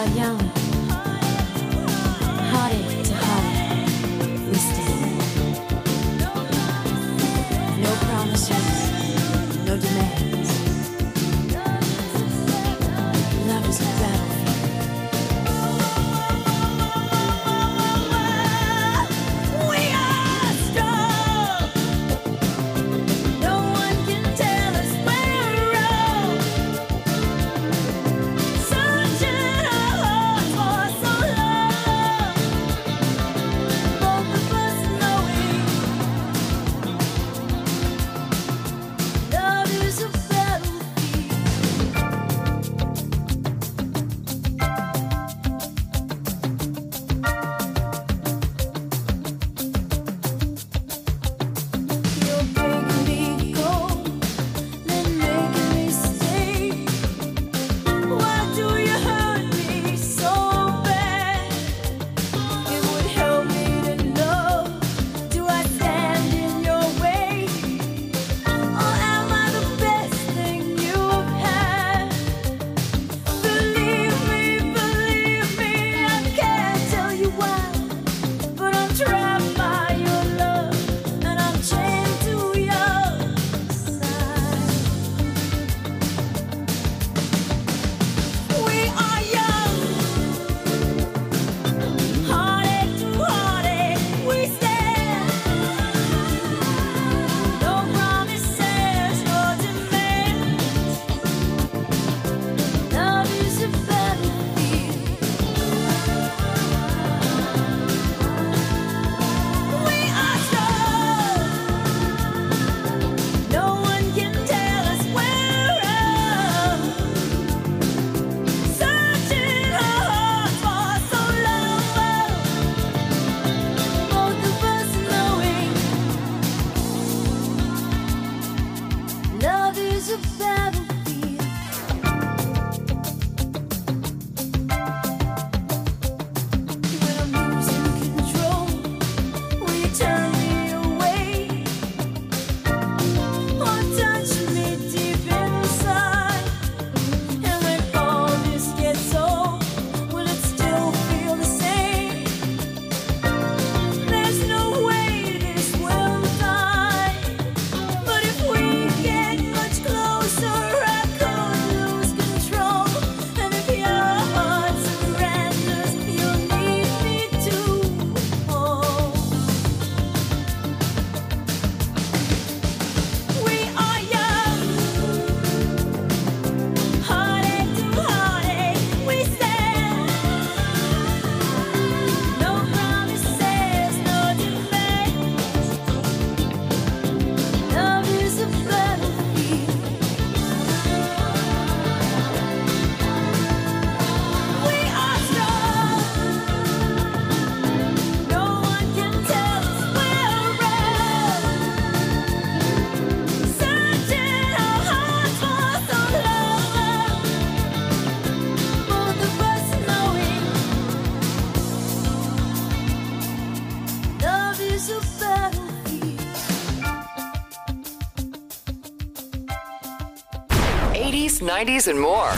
80s, 90s, and more.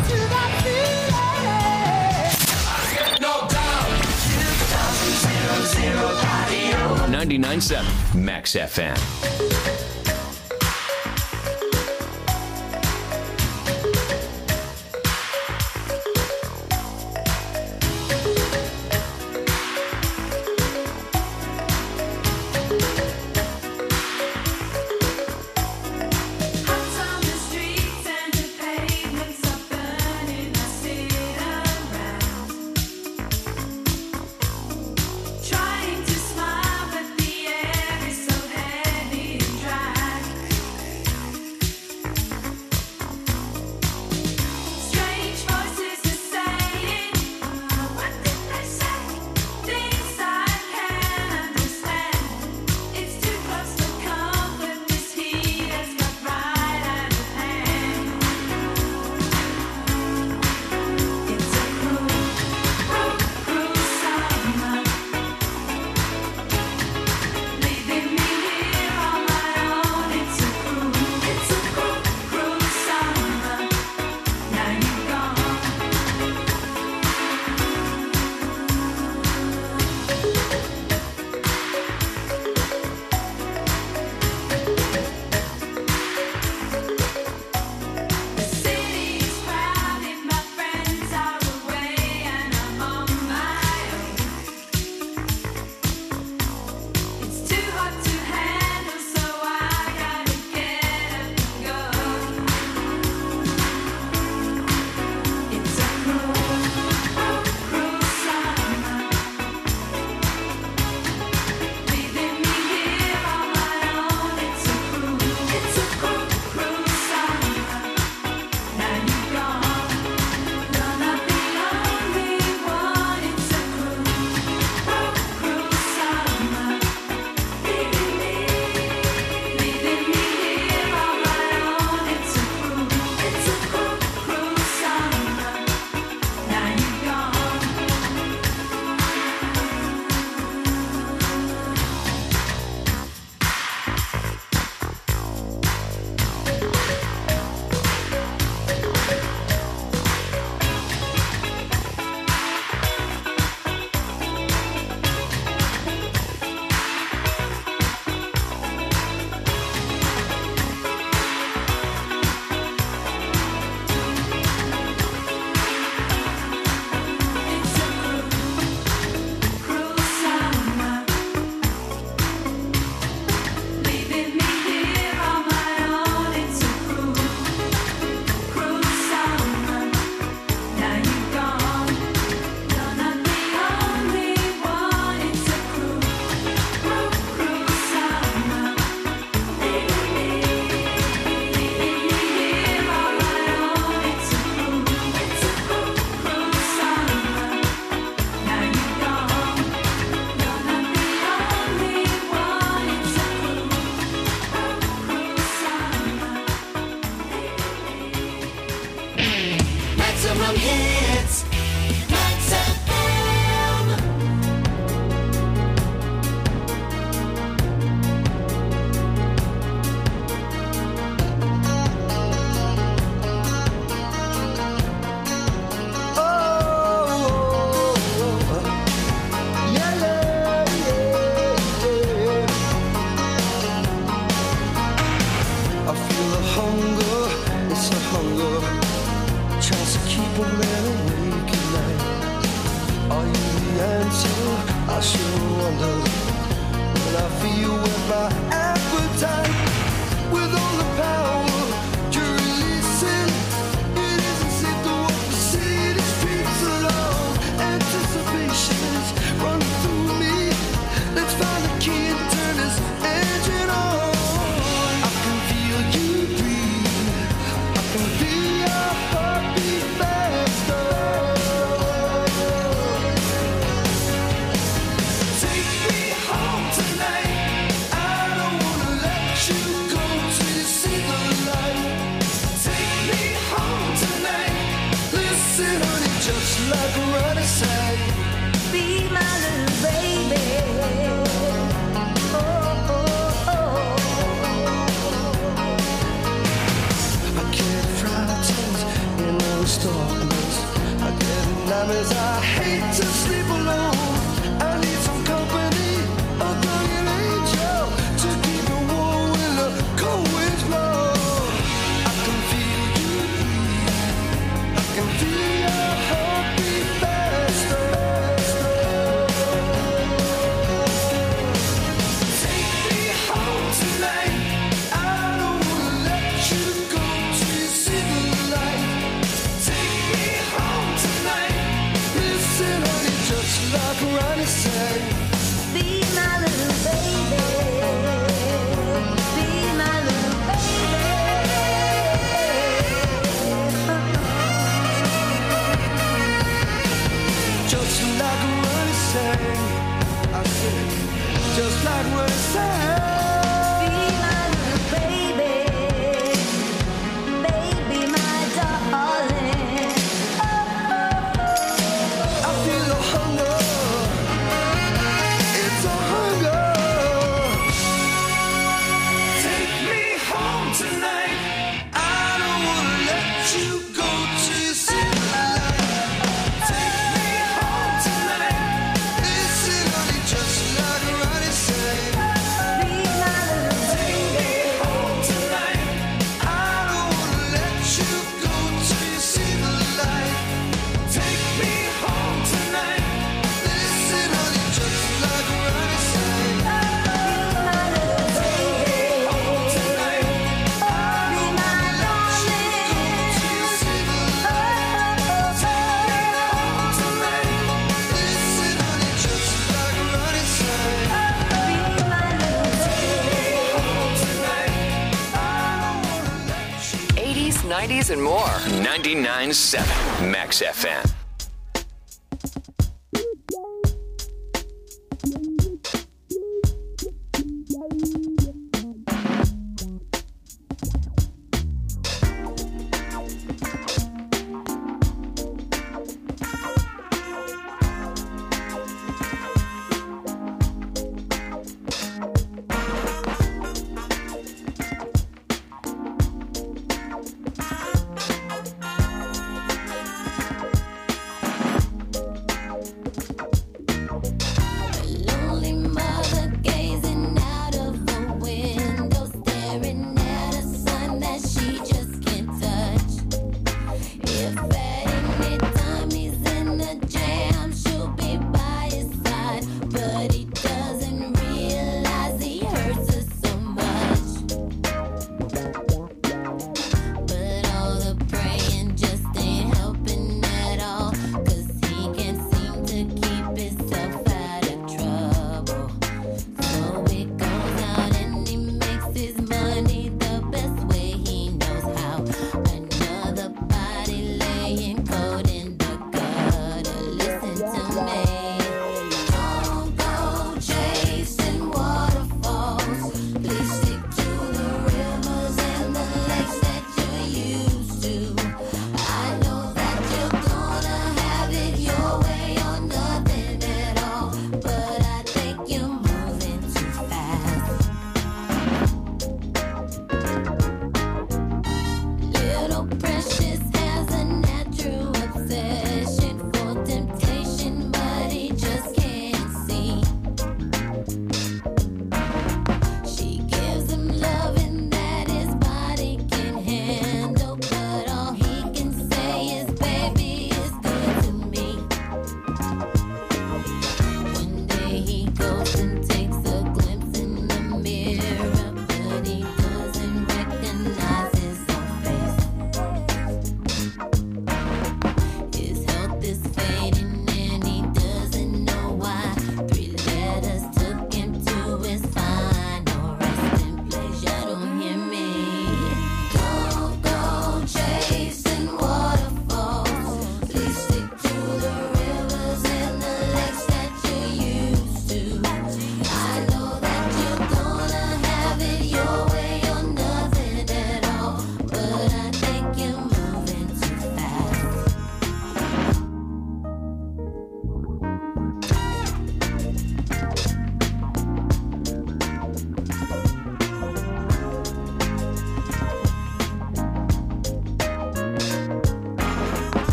99.7 Max FM. Trying to smile, but the air is so heavy and dry. Some hits. Max FM. I sure wonder when I feel with my appetite, with all the power you're releasing. It isn't safe to walk the city streets alone. Anticipation is running through me. Let's find the key and turn this engine on. I can feel you breathe. I can feel your heartbeat faster. Just like Ronnie said, be my little baby. Oh, oh, I get frightened in all the darkness. I get nightmares. I hate to sleep alone. I need some company, a guardian angel to keep me warm when the cold winds blow. I can feel you breathe. I can feel your heartbeat faster. Take me home tonight. I don't wanna let you go till you see the light. Take me home tonight. Listen, honey, just like Ronnie said, be my little baby. Be my little baby. just like Ronnie said. I said, just like Ronnie said. Be my little baby. Baby, my darling. I feel the hunger. It's a hunger. Take me home tonight. I don't wanna let you go till you see the light. Take me home tonight. Listen, honey, just like Ronnie said. Be my little Take me home tonight. I don't wanna let you go till you see the light. Take me home tonight. Listen, honey, just like Ronnie said. Home tonight. I don't wanna let you go till you see the light. Take me home tonight. Listen, honey, just like Ronnie said. Home tonight. I don't wanna let you. 80s, 90s, and more. 99.7 Max FM.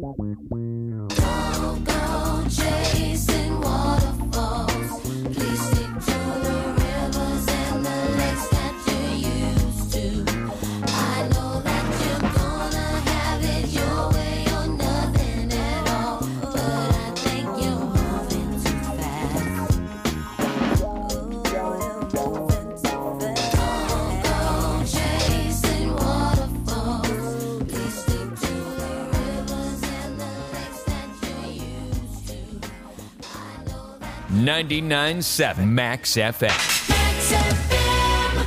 Don't go chasing waterfalls. Please stick to the rivers and the lakes that you're used to. I know that you're gonna have it your way or nothing at all, but I think you're moving too fast. Don't go chasing waterfalls. Please stick to the rivers and the lakes that you're used to. I know that 99.7 Max FM. Max FM.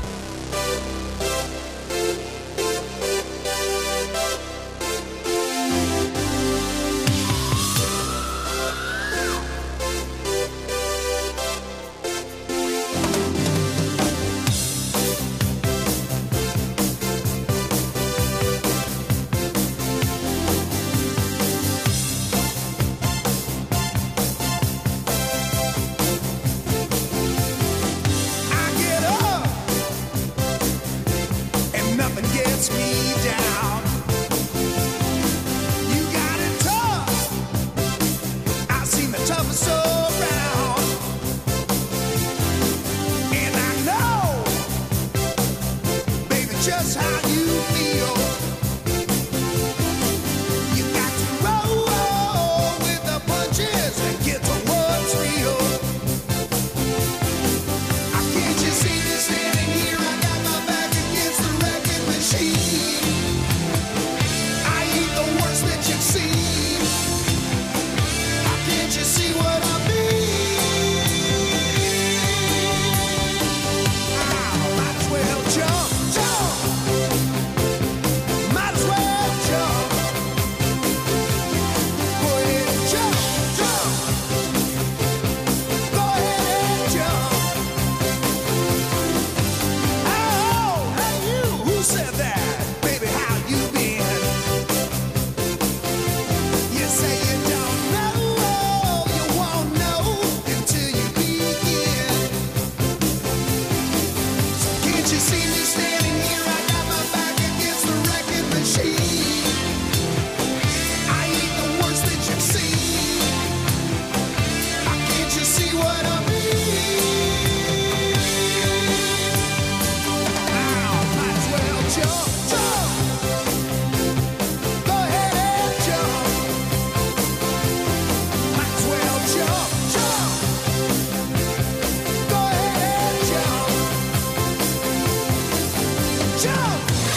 I get up and nothing gets me down. You got it tough. I've seen the toughest around, and I know, baby, just how you feel. You got to roll with the punches and get to what's real. Can't you see me standing here? I got my back against the wrecking machine. I ain't the worst that you've seen. Can't you see what I mean? Might as well jump, jump. Might as well jump. Go ahead and jump, jump. Go ahead and jump. Oh, hey you, who said that? Baby, how you been? You say you don't know, you won't know until you begin. So can't you see me standing here? I got my back against the wrecking machine. I ain't the worst that you've seen. Can't you see what I mean? Might as well jump, jump. Go ahead and jump. Might as well jump, jump. Go ahead and jump. Jump.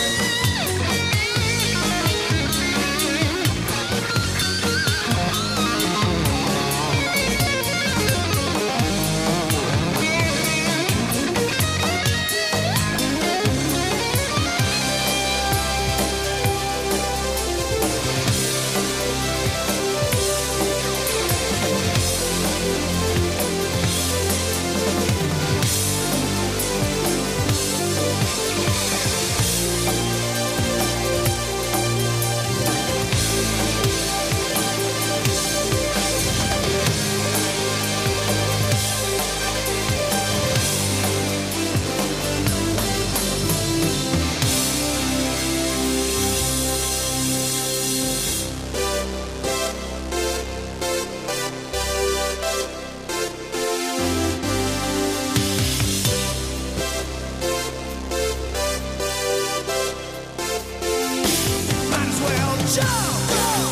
Might as well jump, jump.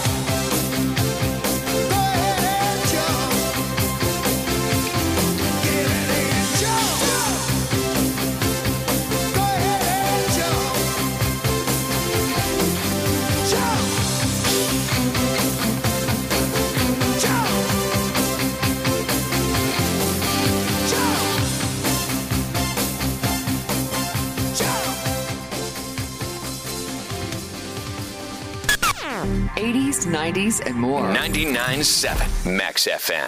Go ahead and jump. Get it and jump, jump. Go ahead and jump. Jump. Jump. Jump. Jump. 80s, 90s, and more. 99.7 Max FM.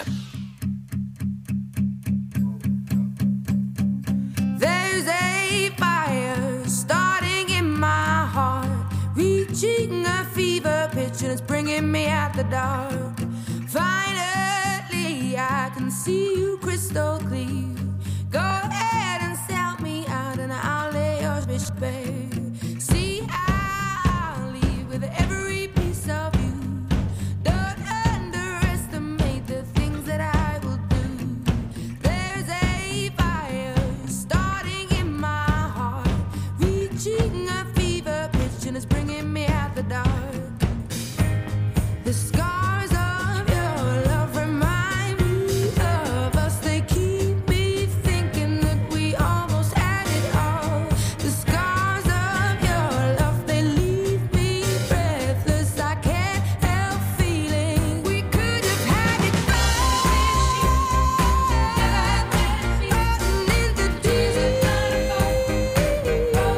There's a fire starting in my heart, reaching a fever pitch, and it's bringing me out the dark. Finally, I can see you crystal clear. Go ahead and sell me out, and I'll lay your bitch bare. See, I'll leave with every piece of you. The scars of your love remind me of us. They keep me thinking that we almost had it all. The scars of your love, they leave me breathless. I can't help feeling we could have had it all. In the deep,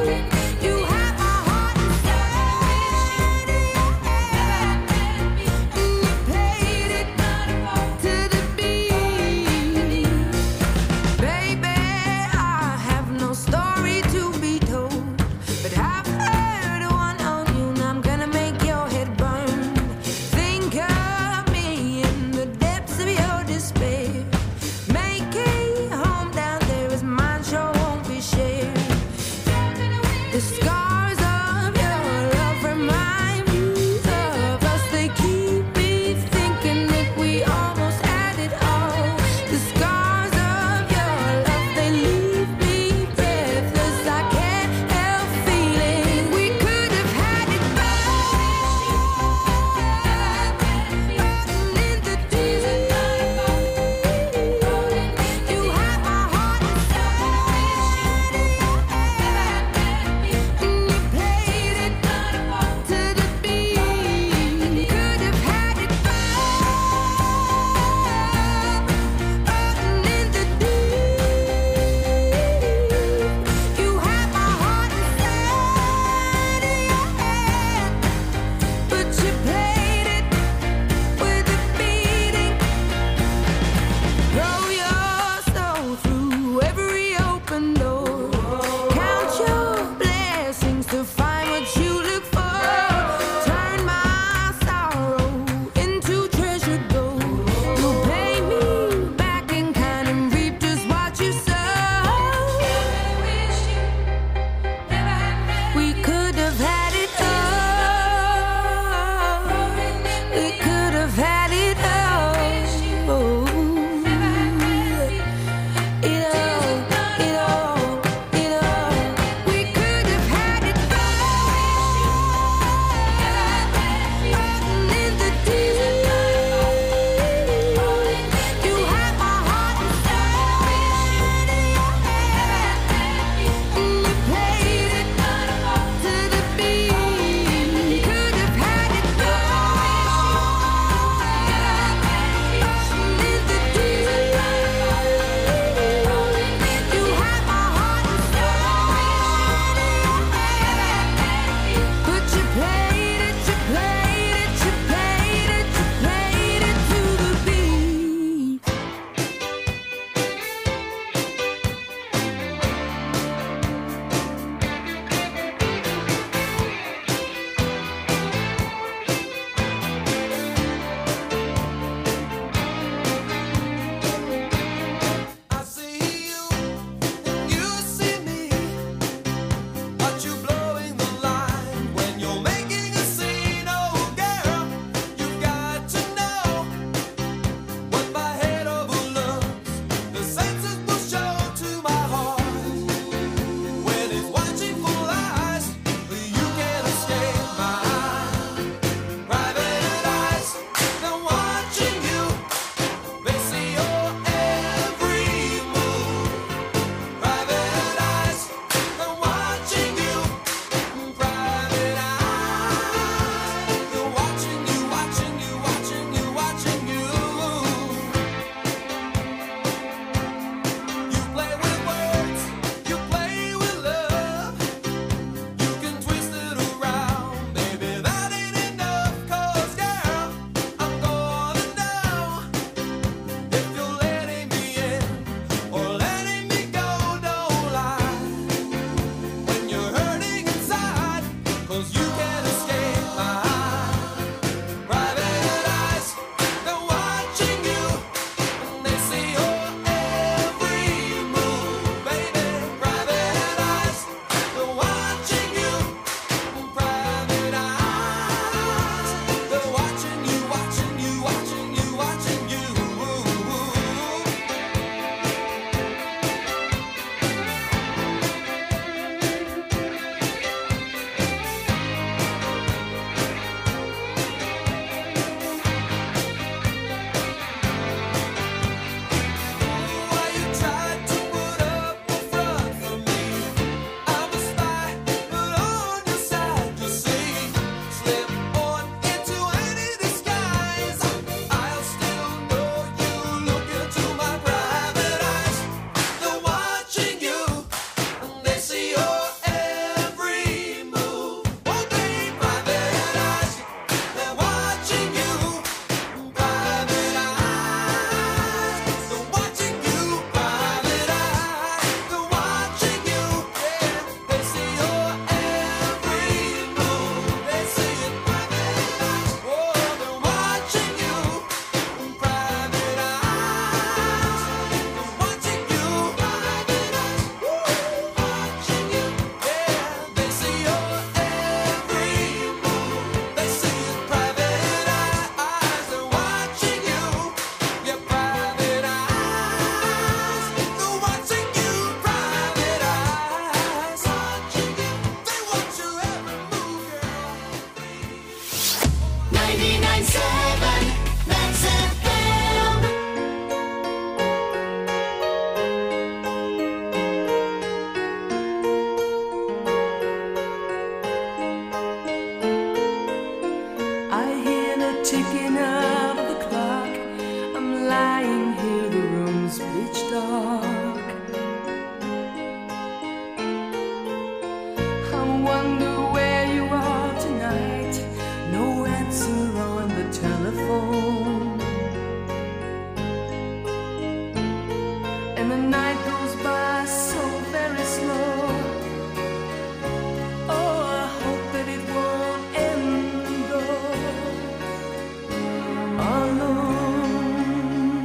you have my heart and soul. 99.7 Max FM. I hear the ticking of the clock. I'm lying here, the room's pitch dark. I wonder where you are tonight. No answer on the telephone. And the night goes by so very slow. Oh, I hope that it won't end though. Alone.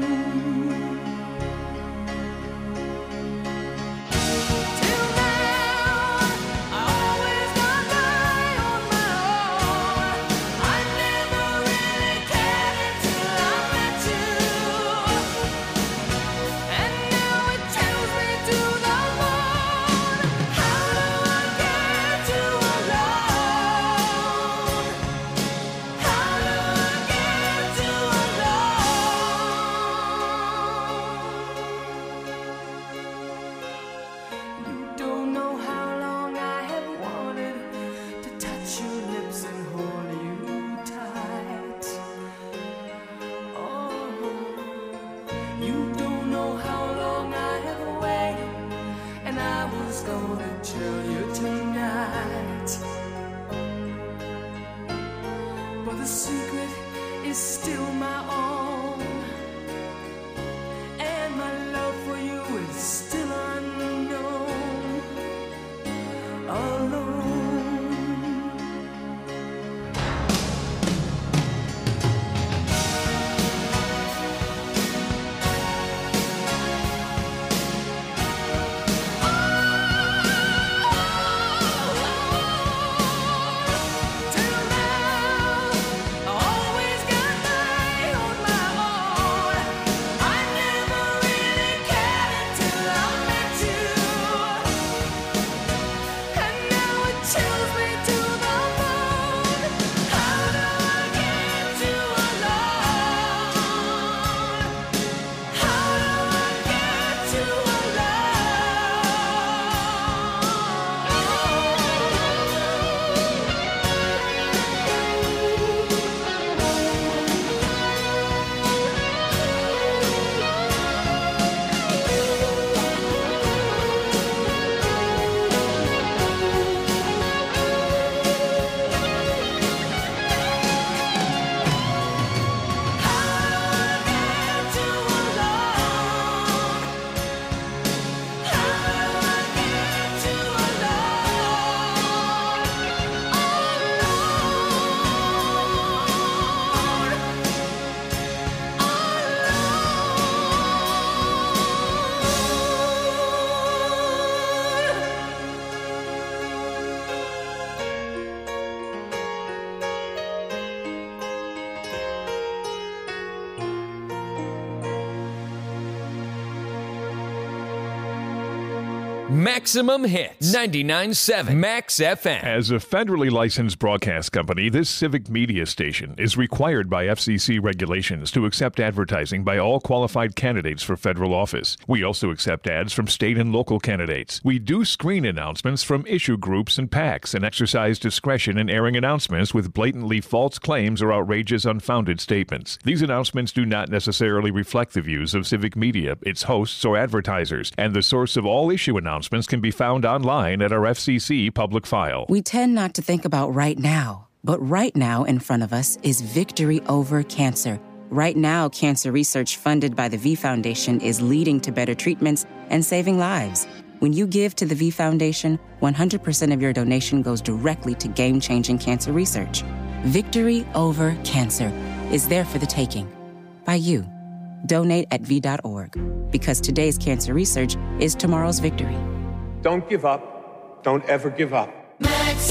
Till now, I always got by on my own. I never really cared until I met you. And now it chills me to the bone. How do I get you alone? How do I get you alone? You don't know how long I have wanted to touch your lips and hold you tight. Oh, you don't know how long I have waited, and I was gonna tell you tonight. But the secret is still my own, and my love for you is still unknown. Alone. Till now, I always got by on my own. I never really cared until I met you. And now it chills me to the bone. How do I get you alone? How do I get you Maximum hits. 99.7 Max FM. As a federally licensed broadcast company, this civic media station is required by FCC regulations to accept advertising by all qualified candidates for federal office. We also accept ads from state and local candidates. We do screen announcements from issue groups and PACs and exercise discretion in airing announcements with blatantly false claims or outrageous unfounded statements. These announcements do not necessarily reflect the views of civic media, its hosts, or advertisers, and the source of all issue announcements can be found online at our FCC public file. We tend not to think about right now, but right now in front of us is victory over cancer. Right now, cancer research funded by the V Foundation is leading to better treatments and saving lives. When you give to the V Foundation, 100% of your donation goes directly to game-changing cancer research. Victory over cancer is there for the taking. By you. Donate at V.org. Because today's cancer research is tomorrow's victory. Don't give up. Don't ever give up. Max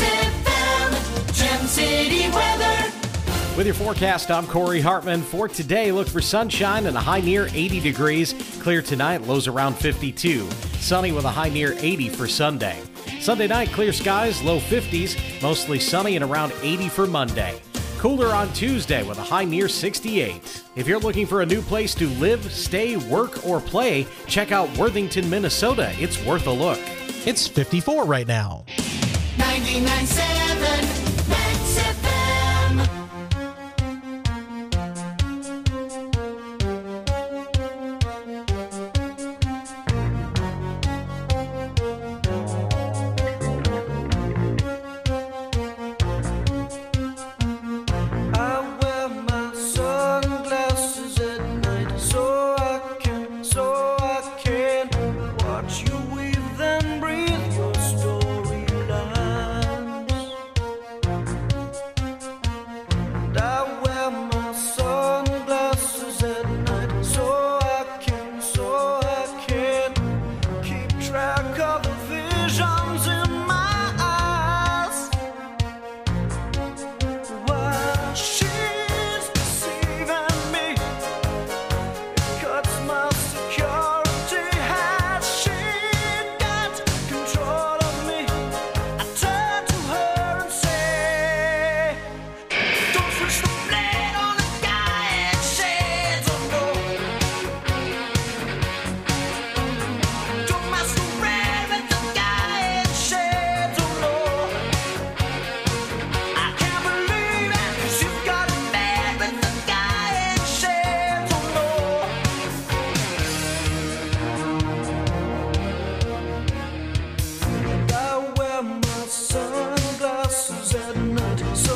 FM, Gem City weather. With your forecast, I'm Corey Hartman. For today, look for sunshine and a high near 80 degrees. Clear tonight, lows around 52. Sunny with a high near 80 for Sunday. Sunday night, clear skies, low 50s. Mostly sunny and around 80 for Monday. Cooler on Tuesday with a high near 68. If you're looking for a new place to live, stay, work, or play, check out Worthington, Minnesota. It's worth a look. It's 54 right now. 99.7 Max FM. I wear my sunglasses at night so I can watch you weave and breathe your storylines. And I wear my sunglasses at night so I can keep track of the visions in my eyes. While she's deceiving me, it cuts my security. Has she got control of me? I turn to her and say, don't switch the blade on the guy and shades of gold. Don't masquerade with the guy in shades of gold. I can't believe it, 'cause you've got a man with the guy in shades of gold. And I wear my sunglasses at night so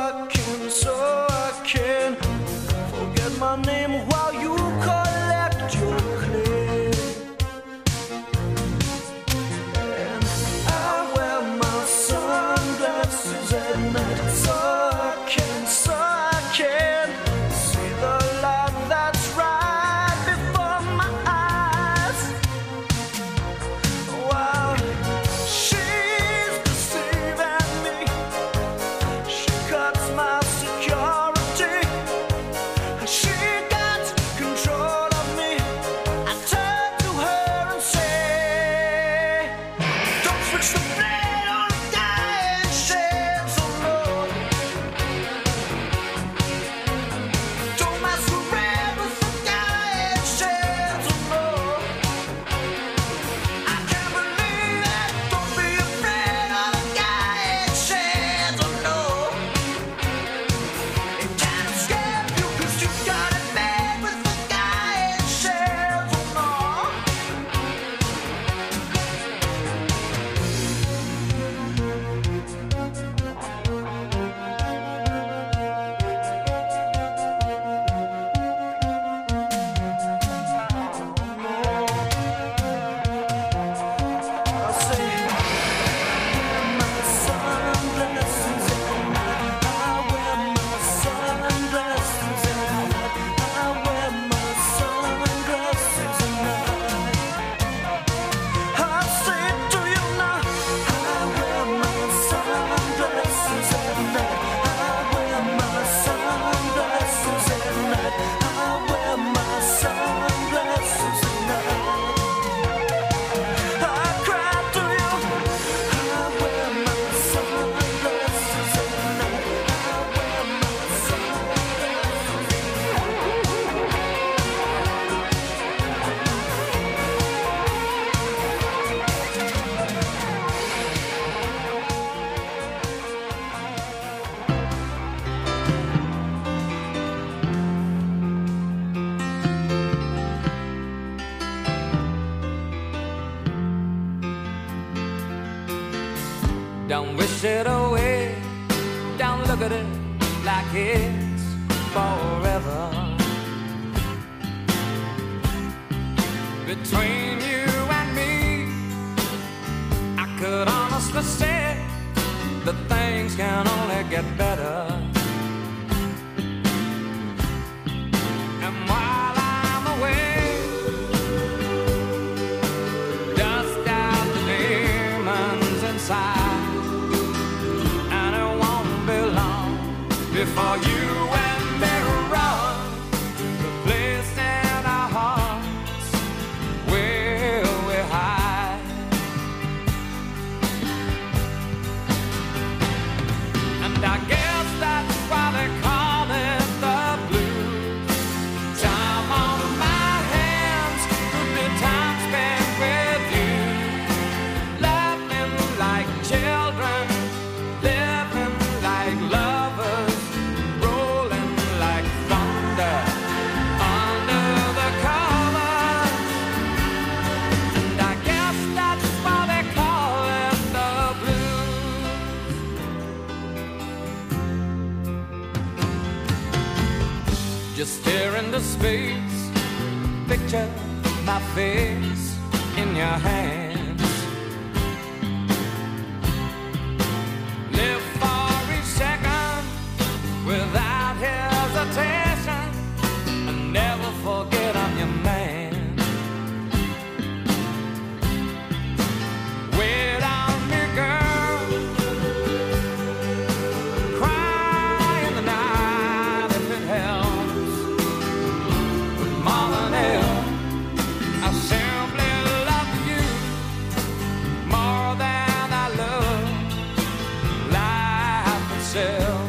I can forget my name while you collect your clay. And I wear my sunglasses at night so I can see the light that's right before my eyes. While she's deceiving me, she cuts my security. She got control of me. I turn to her and say, don't switch the blade on the guy in shades of gold. Don't masquerade with the guy in shades of gold. I can't believe it. Don't be afraid of the guy in shades of gold. It can't escape you 'cause you got it made with the guy in shades of gold. I say, wear my sunglasses at night. I wear my sunglasses at night. I wear my sunglasses at night. I say it to you now. I wear my sunglasses at night. I wear my sunglasses at night. I wear my sunglasses at night. I cry to you. I wear my sunglasses at night. I wear my sunglasses Don't wish it away. Don't look at it like it's forever. Between you and me, I could honestly say that things can only get better. And while I'm away, dust out the demons inside, and it won't be long before you and me run the place in our hearts where we hide. And I guess that Just stare into space, picture my face in your hands. Live for each second without hesitation, and never forget I'm your man. Wait on me, girl. Cry in the night if it helps. But more than ever, I simply love you more than I love life itself.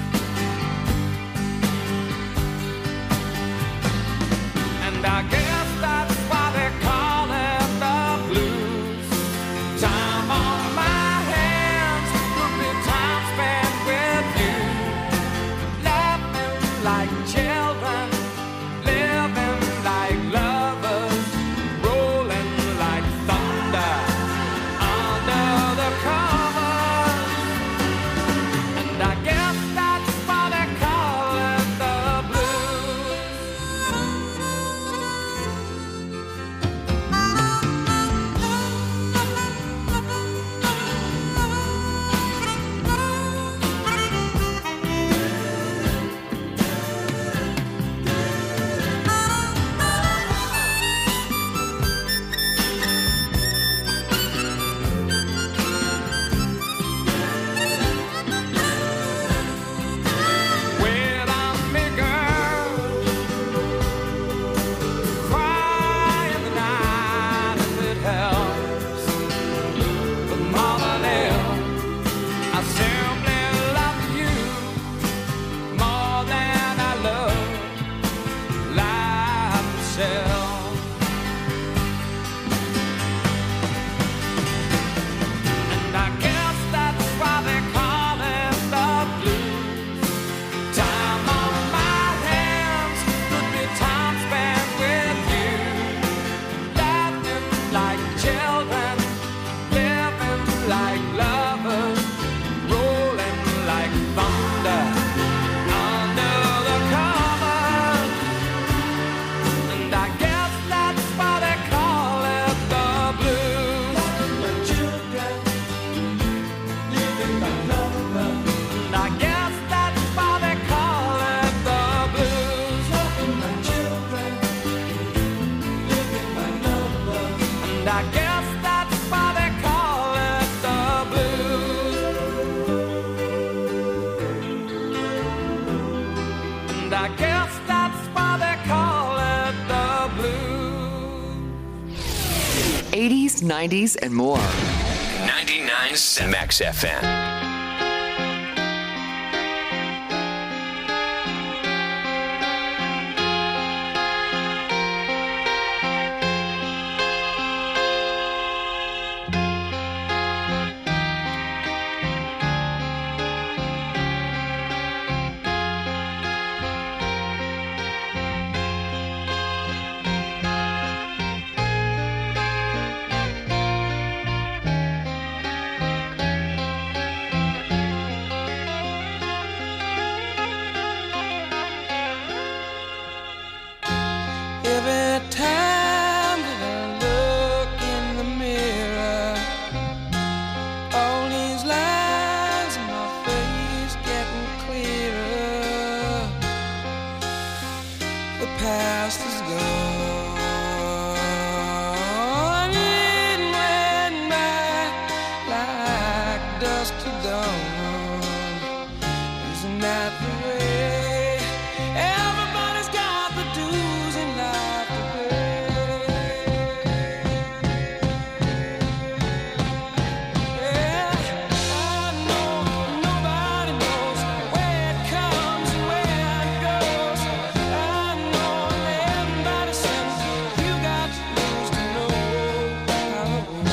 And I guess that's why they call it the blues. Time on my hands could be time spent with you, laughing like children, living like lovers, rolling like thunder under the covers. And I guess that's why they call it the blues. Wait on me, girl. Cry in the night if it helps. But more than ever, I simply love you more than I love life itself. And I guess that's why they call it the blues. Time on my hands could be time spent with you, laughing like children, living like lovers, rolling like thunder under the covers. And I guess that's why they call it the blues. My children, living like lovers. And I guess that's why they call it the blues. My children, living like lovers. And I guess that's why they call it the blues. And I guess that's why they call it the blues. 80s, 90s, and more. 99.7 Max FM. Every time that I look in the mirror, all these lines in my face getting clearer. The past is gone, it went by like dust to dawn. Isn't that the way? Everybody's got the dues in life to pay. Yeah, I know nobody knows where it comes and where it goes. I know everybody says you got to lose to know how it goes.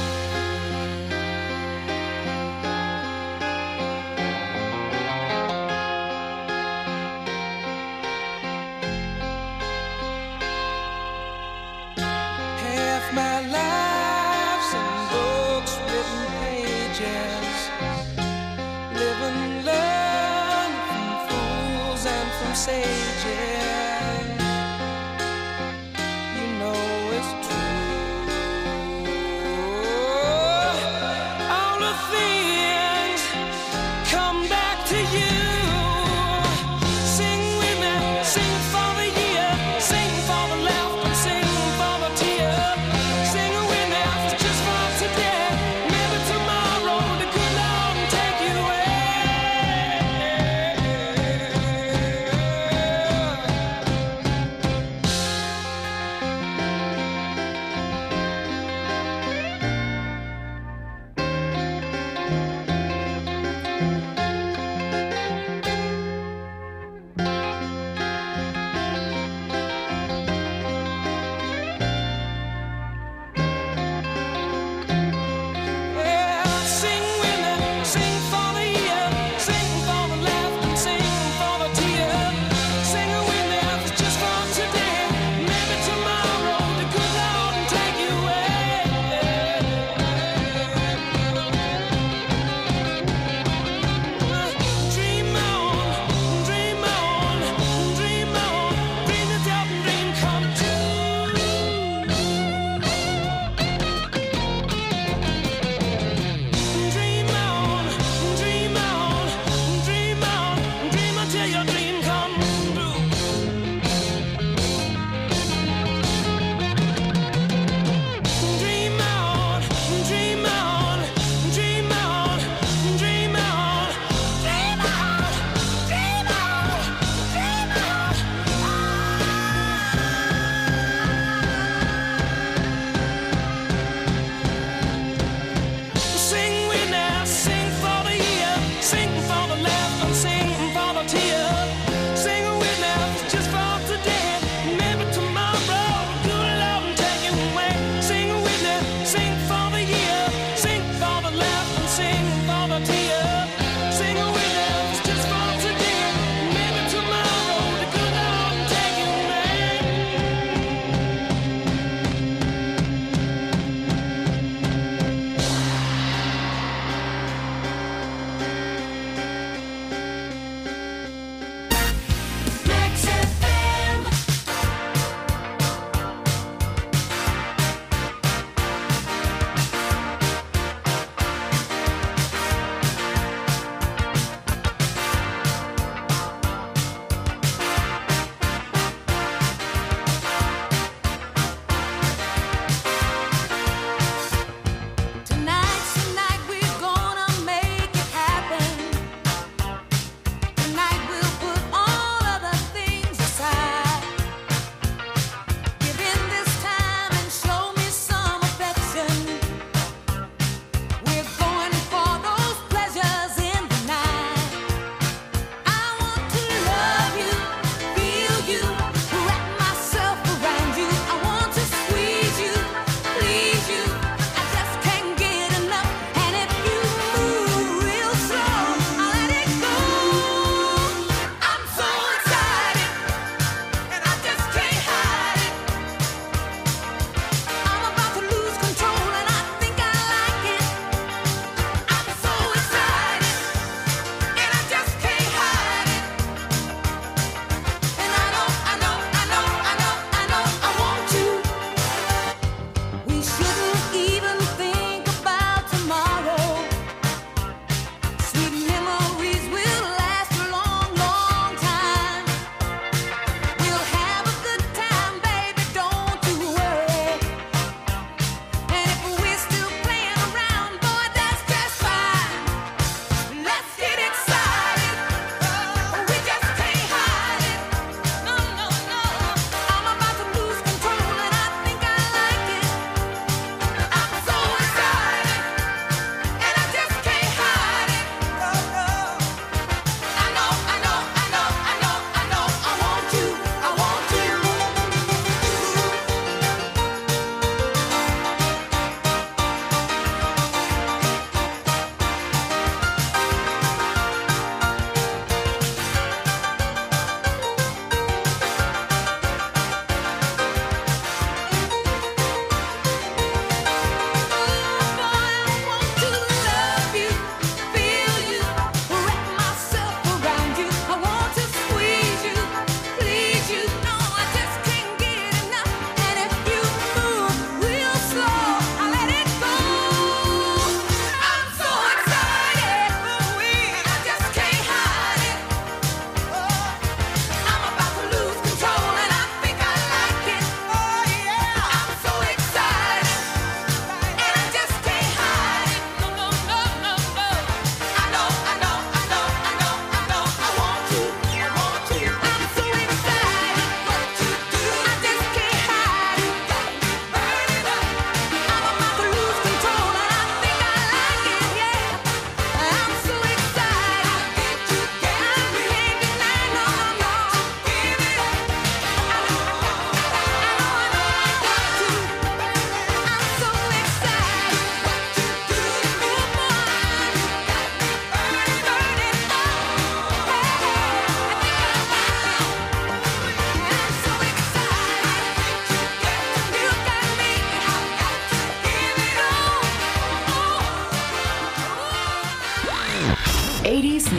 Half my life's in books, written pages, living, learning from fools and some sage, yeah. You know it's true. All the things come back to you. Sing with me, sing for the year, sing for the laughter, sing for the tear. Sing with me just for today. Maybe tomorrow the good Lord will take you away.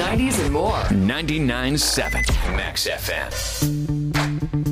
90s and more. 99.7 Max FM.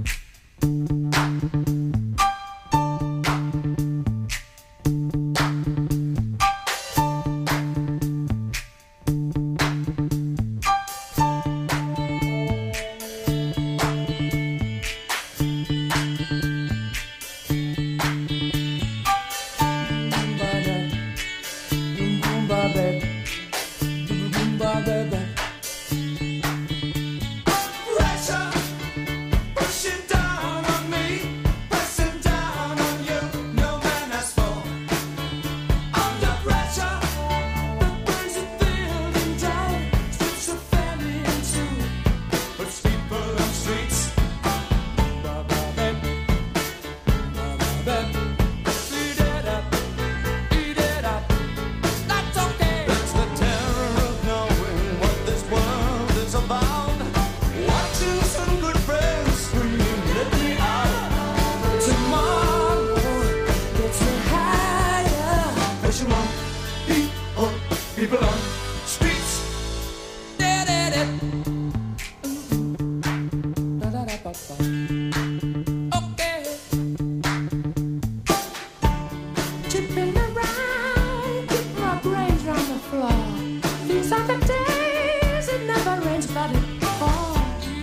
Tipping around, keep my brains round the floor. These are the days it never rains, but it falls.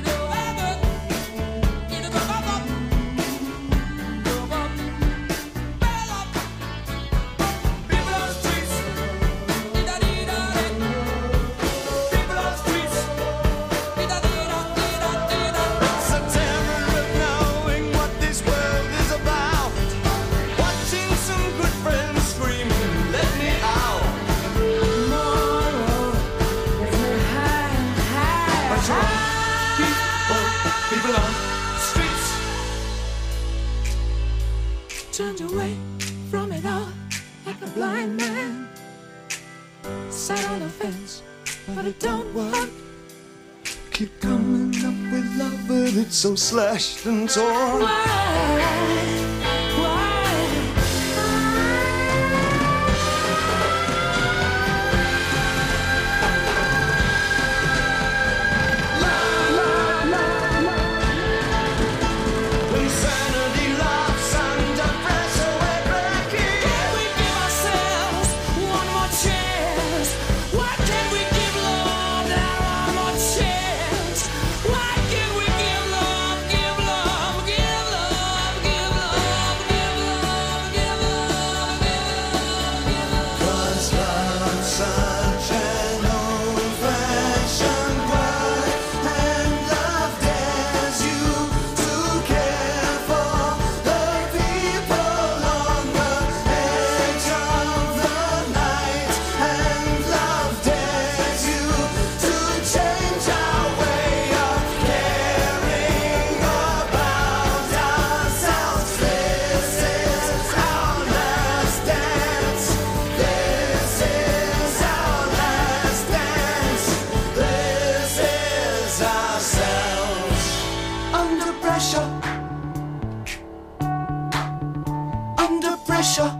Turned away from it all like a blind man. Sat on the fence, but it don't work. Keep coming up with love, but it's so slashed and torn. Insanity loves under pressure, we're breaking. Can we give ourselves one more chance? Why can't we give love now one more chance? Why can't we give love, give love, give love, give love, give love, give love, give love? 'Cause love's such an old-fashioned word, and love dares you to care for the people on the edge of the night, and love dares you to change our way of caring about ourselves. This is our last dance. This is our last dance. This is ourselves. Under pressure. Under pressure.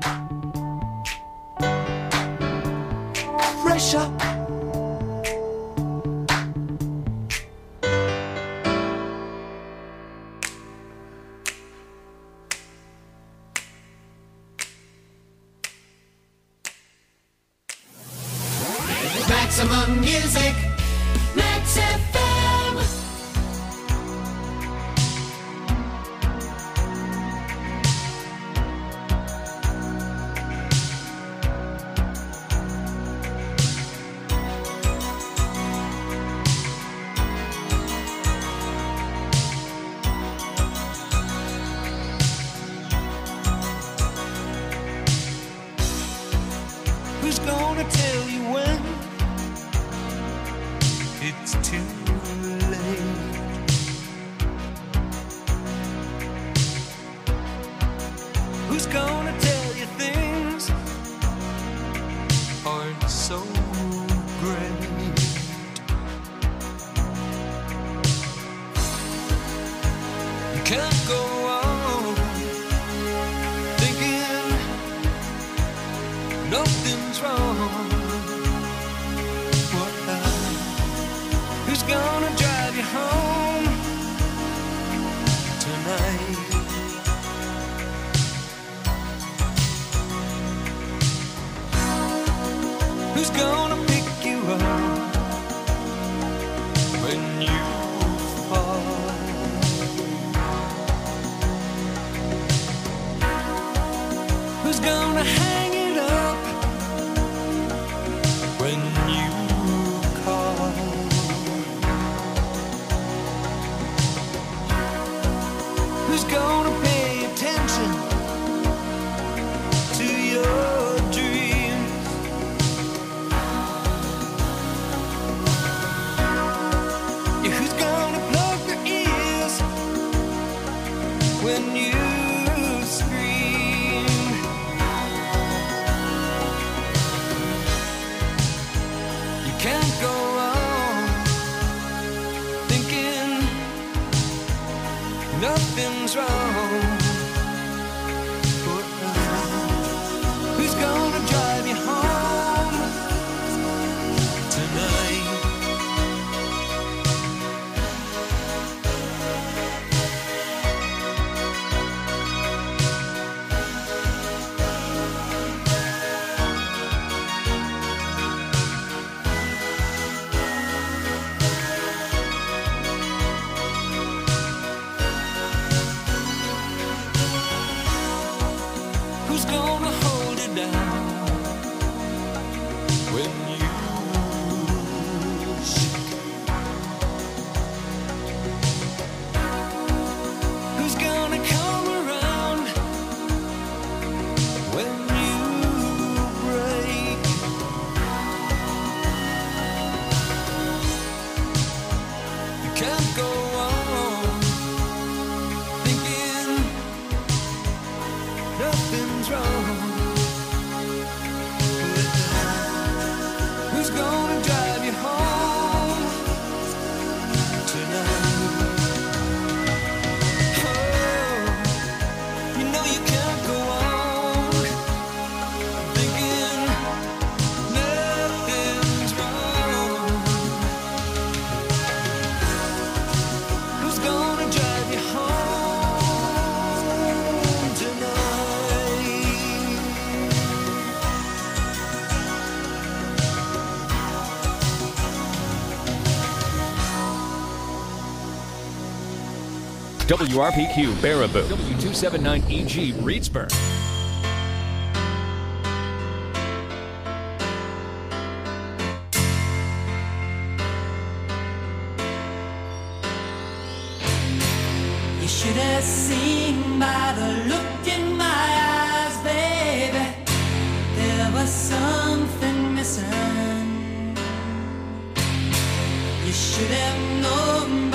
Pressure. Maximum music, Max FM. Who's gonna tell you when it's too late? Who's gonna tell you things aren't so great? You can't go on thinking nothing's wrong. What Who's gonna pay attention to your dreams? Yeah, who's gonna plug their ears when you scream? You can't go on thinking nothing's wrong. Who's gonna drive you home tonight? Who's gonna hold it down when you shake? Who's gonna come around when you break? You can't go on thinking nothing's wrong. Who's gonna drive you home tonight? Oh, you know you can't go on thinking nothing's wrong. Who's gonna drive you home tonight? WRPQ Baraboo, W279EG Reedsburg. You should have seen by the look in my eyes, baby. There was something missing. You should have known